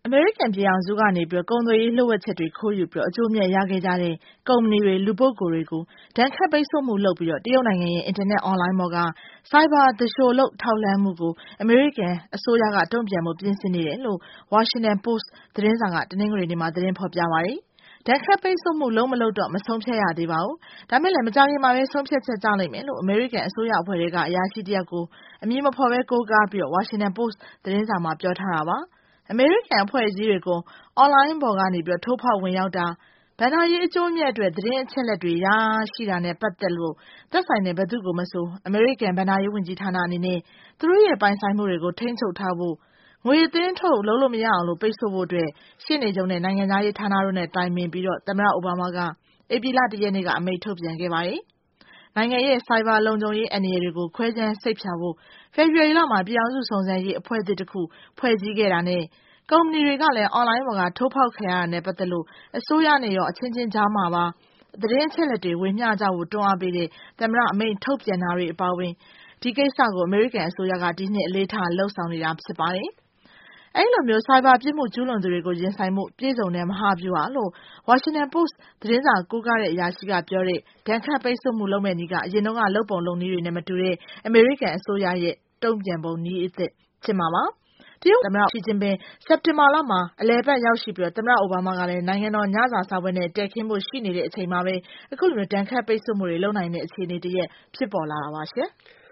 အမေရိကန်ပြည်ထောင်စုကနေကုန်သွယ်ရေးလှုပ်ဝက်ချက်တွေခိုးယူပြီးအကျိုးအမြတ်ရခဲ့ကြတဲ့ကုမ္ပဏီတွေလူပုဂ္ဂိုလ်တွေကိုဒဏ်ခတ်ပိတ်ဆို့မှုလုပ်ပြီးတရုတ်နိုင်ငံရဲ့အင်တာနက်အွန်လိုင်းပေါ်ကဆိုင်ဘာသူလျှိုလုပ်ထောက်လှမ်းမှုကိုအမေရိကန်အစိုးရကတုံ့ပြန်ဖို့ပြင်ဆင်နေတယ်လို့ Washington Post သတင်းစာကတနင်္ဂနွေနေ့မှာသတင်းဖော်ပြပါတယ်။ဒဏ်ခတ်ပိတ်ဆို့မှုလုပ်မလုပ်တော့မဆုံးဖြတ်ရသေးပါဘူး။ဒါပေမဲ့လည်းမကြာခင်မှာပဲဆုံးဖြတ်ချက်ကျလိမ့်မယ်လို့အမေရိကန်အစိုးရအဖွဲ့တွေကအရာရှိတယောက်ကိုအမည်မဖော်ဘဲကိုးကားပြီးWashington Post သတင်းစာမှာပြောထားတာပါ။အမေရိကန်အဖွဲ့အစည်းတွေကိုအွန်လိုင်းပေါ်ကနေထိုးဖောက်ဝင်ရောက်တာဘဏ္ဍာရေးအကျိုးအမြတ်အတွက်သတင်းအချက်အလက်တွေရရှိတာနဲ့ပတ်သက်လို့သက်ဆိုင်တဲ့ဘယ်သူကိုမဆိုအမေရိကန်ဘဏ္ဍာရေးဝန်ကြီးဌာနအနေနဲ့သူတို့ရဲ့ပိုင်ဆိုင်မှုတွေကိုထိန်းချုပ်ထားဖို့ငွေသွင်းထုတ်လုပ်လို့မရအောင်ပိတ်ဆို့ဖို့အတွက်ရှေ့နေချုပ်နဲ့နိုင်ငံသားရေးဌာနတို့နဲ့တိုင်ပင်ပြီးသမ္မတအိုဘားမားကဧပြီလ 1 ရက်နေ့ကအမိန့်ထုတ်ပြန်ခဲ့ပါတယ်။နိုင်ငံရဲ့ဆိုင်ဘာလုံခြုံရေးအန္တရာယ်တွေကိုခွဲခြမ်းစိတ်ဖြာဖို့ဖေဖော်ဝါရီလမှာပြည်ထောင်စုစုံစမ်းရေးအဖွဲ့အသစ်တစ်ခုဖွဲ့စည်းခဲ့တာနဲ့ကုမ္ပဏီတွေကလည်းအွန်လိုင်းပေါ်ကထိုးဖောက်ခံရတာနဲ့ပတ်သက်လို့အစိုးရနဲ့ရောအချင်းချင်းကြားမှာပါသတင်းအချက်အလက်တွေဝေမျှကြဖို့တွန်းအားပေးတဲ့သမ္မတအမိန့်ထုတ်ပြန်တာတွေအပါအဝင်ဒီကိစ္စကိုအမေရိကန်အစိုးရကဒီနှစ်အလေးထားလှုပ်ဆောင်နေတာဖြစ်ပါတယ်။အဲဒီလိုမျိုးဆိုင်ဘာပြစ်မှုကျူးလွန်သူတွေကိုရင်ဆိုင်မှုပြည့်စုံတဲ့မဟာဗျူဟာလို့ Washington Post သတင်းစာကိုးကားတဲ့အရာရှိကပြောတဲ့ဒဏ်ခတ်ပိတ်ဆို့မှုလုပ်မဲ့နည်းကအရင်တုန်းကလုပ်ပုံလုပ်နည်းတွေနဲ့မတူတဲ့အမေရိကန်အစိုးရရဲ့တုံ့ပြန်ပုံနည်းအသစ်ဖြစ်မှာပါ။တရုတ်သမ္မတရှီကျင်းပင်စက်တင်ဘာလမှာအလည်ပတ်ရောက်ရှိပြီးသမ္မတအိုဘားမားကလည်းနိုင်ငံတော်ညစာစားပွဲနဲ့တည်ခင်းဖို့ရှိနေတဲ့အချိန်မှာပဲအခုလိုဒဏ်ခတ်ပိတ်ဆို့မှုတွေလုပ်နိုင်တဲ့အခြေအနေတစ်ရပ်ဖြစ်ပေါ်လာတာပါရှင်။